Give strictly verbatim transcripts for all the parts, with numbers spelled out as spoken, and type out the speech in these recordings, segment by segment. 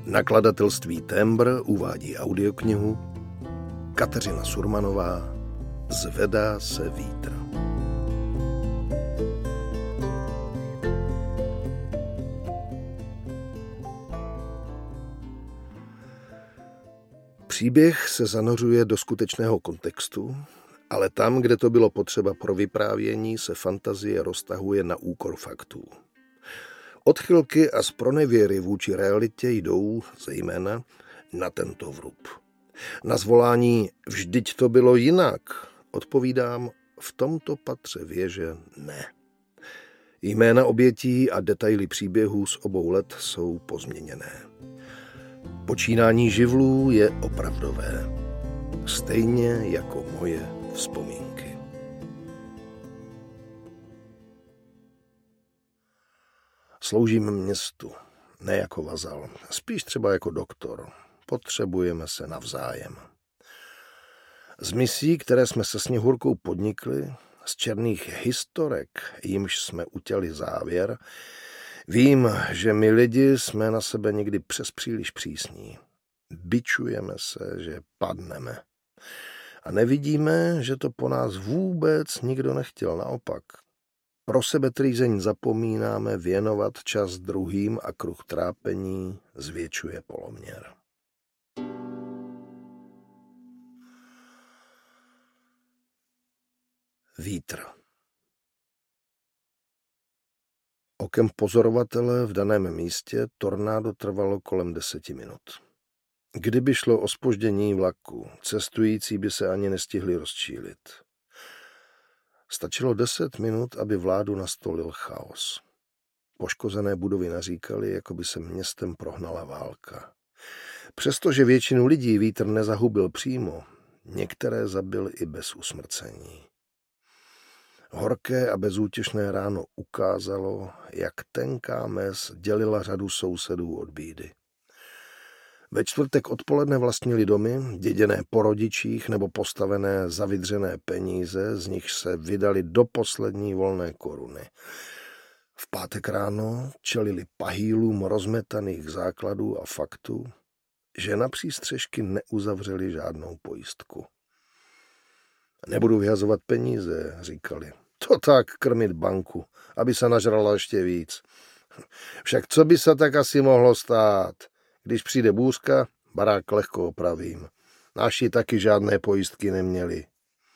Nakladatelství Tembr uvádí audioknihu Kateřina Surmanová Zvedá se vítr. Příběh se zanořuje do skutečného kontextu, ale tam, kde to bylo potřeba pro vyprávění, se fantazie roztahuje na úkor faktů. Odchylky a zpronevěry vůči realitě jdou zejména na tento vrub. Na zvolání "vždyť to bylo jinak" odpovídám: v tomto patře věže ne. Jména obětí a detaily příběhů z obou let jsou pozměněné. Počínání živlů je opravdové, stejně jako moje vzpomínky. Sloužím městu, ne jako vazal, spíš třeba jako doktor. Potřebujeme se navzájem. Z misí, které jsme se Sněhurkou podnikli, z černých historek, jimž jsme utěli závěr, vím, že my lidi jsme na sebe někdy přes příliš přísní. Bičujeme se, že padneme. A nevidíme, že to po nás vůbec nikdo nechtěl, naopak. Pro sebetrýzeň zapomínáme věnovat čas druhým a kruh trápení zvětšuje poloměr. Vítr. Okem pozorovatele v daném místě tornádo trvalo kolem deseti minut. Kdyby šlo o zpoždění vlaku, cestující by se ani nestihli rozčílit. Stačilo deset minut, aby vládu nastolil chaos. Poškozené budovy naříkaly, jako by se městem prohnala válka. Přestože většinu lidí vítr nezahubil přímo, některé zabil i bez usmrcení. Horké a bezútěšné ráno ukázalo, jak tenká mez dělila řadu sousedů od bídy. Ve čtvrtek odpoledne vlastnili domy, děděné po rodičích nebo postavené za vydřené peníze, z nich se vydali do poslední volné koruny. V pátek ráno čelili pahýlům rozmetaných základů a faktu, že na přístřežky neuzavřeli žádnou pojistku. Nebudu vyhazovat peníze, říkali. To tak krmit banku, aby se nažrala ještě víc. Však co by se tak asi mohlo stát? Když přijde bůřka, barák lehko opravím. Naši taky žádné pojistky neměli.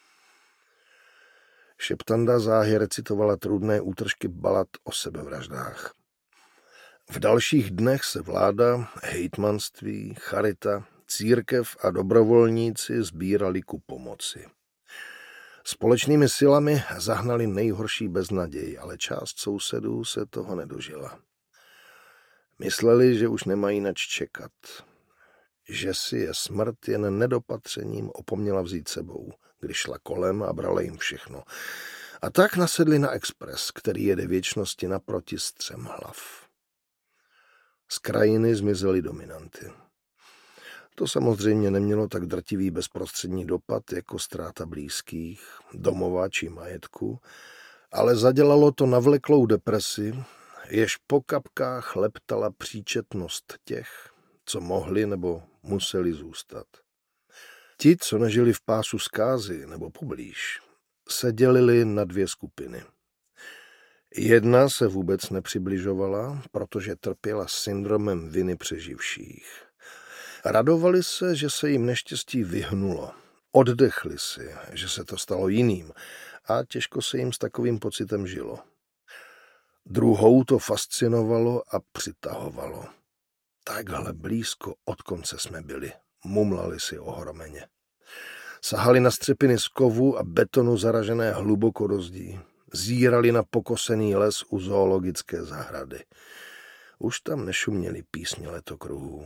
Šeptanda záhy recitovala trudné útržky balad o sebevraždách. V dalších dnech se vláda, hejtmanství, charita, církev a dobrovolníci sbírali ku pomoci. Společnými silami zahnali nejhorší beznaděj, ale část sousedů se toho nedožila. Mysleli, že už nemají nač čekat, že si je smrt jen nedopatřením opomněla vzít sebou, když šla kolem a brala jim všechno. A tak nasedli na expres, který jede věčnosti naproti Střemhlav. Z krajiny zmizely dominanty. To samozřejmě nemělo tak drtivý bezprostřední dopad jako ztráta blízkých, domova či majetku, ale zadělalo to navleklou depresi, jež po kapkách leptala příčetnost těch, co mohli nebo museli zůstat. Ti, co nežili v pásu zkázy nebo poblíž, se dělili na dvě skupiny. Jedna se vůbec nepřibližovala, protože trpěla syndromem viny přeživších. Radovali se, že se jim neštěstí vyhnulo. Oddechli si, že se to stalo jiným a těžko se jim s takovým pocitem žilo. Druhou to fascinovalo a přitahovalo. Takhle blízko od konce jsme byli, mumlali si ohromeně. Sahali na střepiny z kovu a betonu zaražené hluboko do zdí. Zírali na pokosený les u zoologické zahrady. Už tam nešuměly písně letokruhů.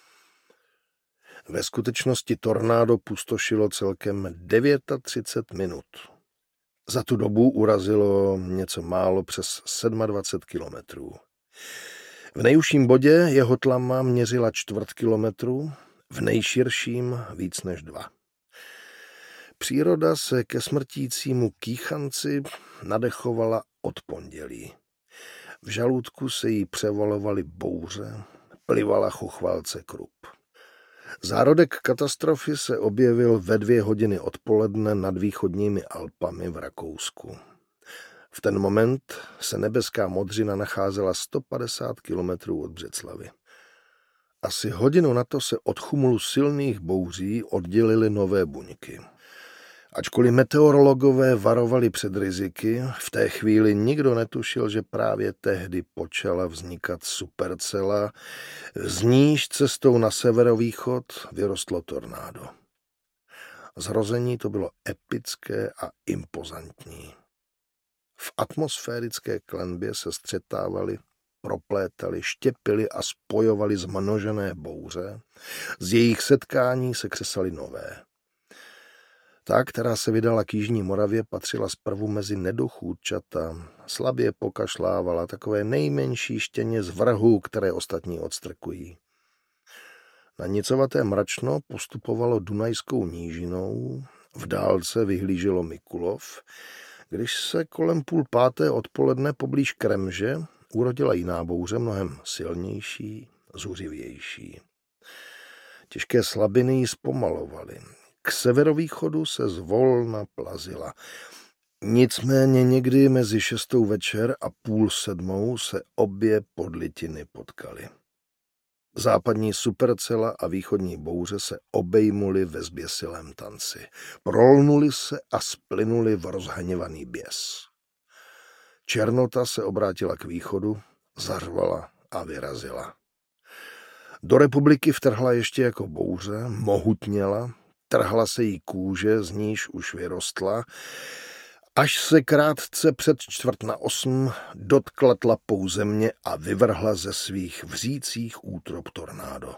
Ve skutečnosti tornádo pustošilo celkem třicet devět minut. Za tu dobu urazilo něco málo přes dvacet sedm kilometrů. V nejužším bodě jeho tlama měřila čtvrt kilometru, v nejširším víc než dva. Příroda se ke smrtícímu kýchanci nadechovala od pondělí. V žaludku se jí převalovaly bouře, plivala chuchvalce Krupp. Zárodek katastrofy se objevil ve dvě hodiny odpoledne nad východními Alpami v Rakousku. V ten moment se nebeská modřina nacházela sto padesát kilometrů od Břeclavi. Asi hodinu na to se od chumulu silných bouří oddělily nové buňky. Ačkoliv meteorologové varovali před riziky, v té chvíli nikdo netušil, že právě tehdy počala vznikat supercela, z níž cestou na severovýchod vyrostlo tornádo. Zrození to bylo epické a impozantní. V atmosférické klenbě se střetávali, proplétali, štěpili a spojovali zmnožené bouře, z jejich setkání se křesaly nové. Ta, která se vydala k jižní Moravě, patřila zprvu mezi nedochůdčata, slabě pokašlávala takové nejmenší štěně z vrhů, které ostatní odstrkují. Na nicovaté mračno postupovalo Dunajskou nížinou, v dálce vyhlíželo Mikulov, když se kolem půl páté odpoledne poblíž Kremže urodila jiná bouře, mnohem silnější, zuřivější. Těžké slabiny ji zpomalovaly. K severovýchodu se zvolna plazila. Nicméně někdy mezi šestou večer a půl sedmou se obě podlitiny potkaly. Západní supercela a východní bouře se obejmuly ve zběsilém tanci. Prolnuli se a splynuli v rozhněvaný běs. Černota se obrátila k východu, zařvala a vyrazila. Do republiky vtrhla ještě jako bouře, mohutněla, trhla se jí kůže, z níž už vyrostla, až se krátce před čtvrt na osm dotkla tlapou země a vyvrhla ze svých vřících útrop tornádo.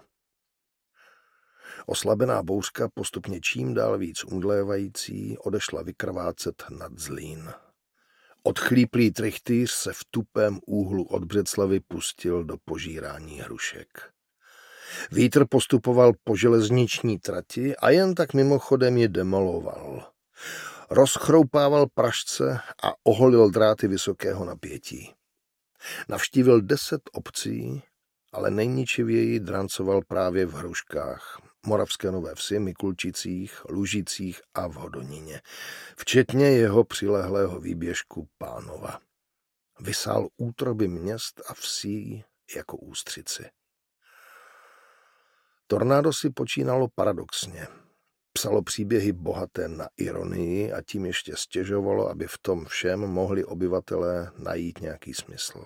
Oslabená bouřka, postupně čím dál víc umdlévající, odešla vykrvácet nad Zlín. Odchlíplý trychtýř se v tupém úhlu od Břeclavy pustil do požírání hrušek. Vítr postupoval po železniční trati a jen tak mimochodem je demoloval. Rozchroupával pražce a oholil dráty vysokého napětí. Navštívil deset obcí, ale nejničivěji drancoval právě v Hruškách, Moravské Nové Vsi, Mikulčicích, Lužicích a v Hodoníně, včetně jeho přilehlého výběžku Pánova. Vysál útroby měst a vsí jako ústřici. Tornádo si počínalo paradoxně. Psalo příběhy bohaté na ironii a tím ještě stěžovalo, aby v tom všem mohli obyvatelé najít nějaký smysl.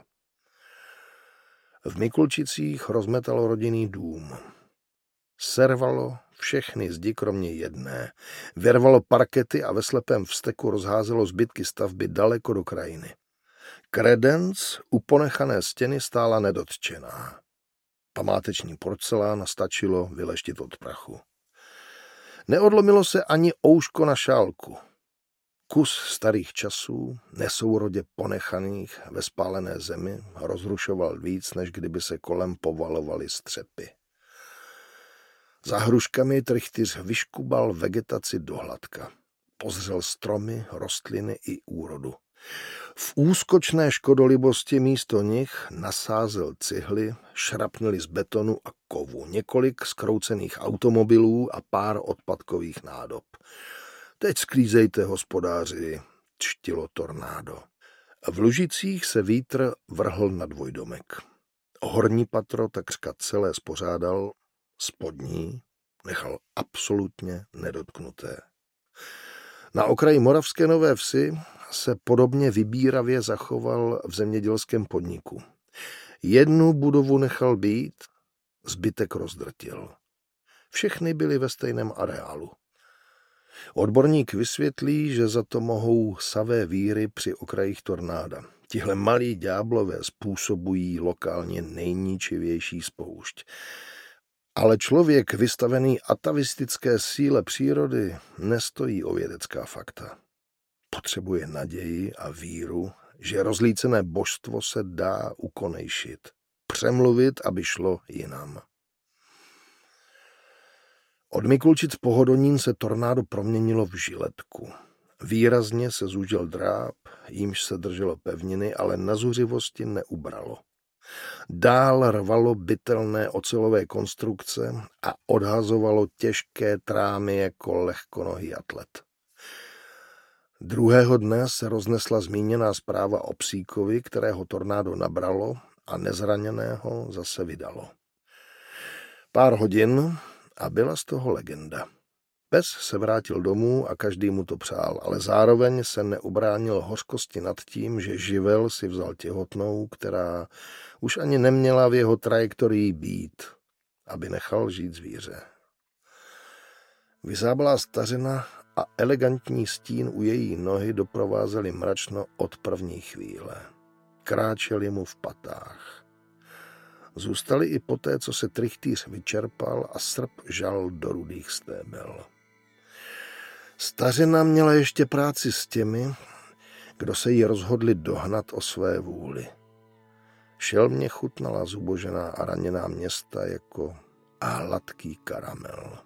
V Mikulčicích rozmetalo rodinný dům. Servalo všechny zdi kromě jedné. Vyrvalo parkety a ve slepém vzteku rozházelo zbytky stavby daleko do krajiny. Kredenc u ponechané stěny stála nedotčená. Památeční porcelán stačilo vyleštit od prachu. Neodlomilo se ani ouško na šálku. Kus starých časů, nesourodě ponechaných ve spálené zemi, rozrušoval víc, než kdyby se kolem povalovaly střepy. Za hruškami trychtýř vyškubal vegetaci do hladka. Pozřel stromy, rostliny i úrodu. V úskočné škodolibosti místo nich nasázel cihly, šrapnely z betonu a kovu, několik zkroucených automobilů a pár odpadkových nádob. Teď sklízejte, hospodáři, čtilo tornádo. V Lužicích se vítr vrhl na dvojdomek. Horní patro takřka celé spořádal, spodní nechal absolutně nedotknuté. Na okraji Moravské Nové Vsi se podobně vybíravě zachoval v zemědělském podniku. Jednu budovu nechal být, zbytek rozdrtil. Všechny byly ve stejném areálu. Odborník vysvětlí, že za to mohou savé víry při okrajích tornáda. Tihle malí ďáblové způsobují lokálně nejničivější spoušť. Ale člověk vystavený atavistické síle přírody nestojí o vědecká fakta. Potřebuje naději a víru, že rozlícené božstvo se dá ukonejšit, přemluvit, aby šlo jinam. Od Mikulčic po Hodonín se tornádo proměnilo v žiletku. Výrazně se zúžil dráp, jímž se drželo pevniny, ale na zuřivosti neubralo. dál rvalo bytelné ocelové konstrukce a odhazovalo těžké trámy jako lehkonohý atlet. Druhého dne se roznesla zmíněná zpráva o psíkovi, kterého tornádo nabralo a nezraněného zase vydalo. Pár hodin a byla z toho legenda. Pes se vrátil domů a každý mu to přál, ale zároveň se neubránil hořkosti nad tím, že živel si vzal těhotnou, která už ani neměla v jeho trajektorii být, aby nechal žít zvíře. Vyzáblá stařena a elegantní stín u její nohy doprovázeli mračno od první chvíle. Kráčeli mu v patách. Zůstali i poté, co se trychtýř vyčerpal a srp žal do rudých stébel. Stařena měla ještě práci s těmi, kdo se jí rozhodli dohnat o své vůli. Šelmě chutnala zubožená a raněná města jako hladký karamel.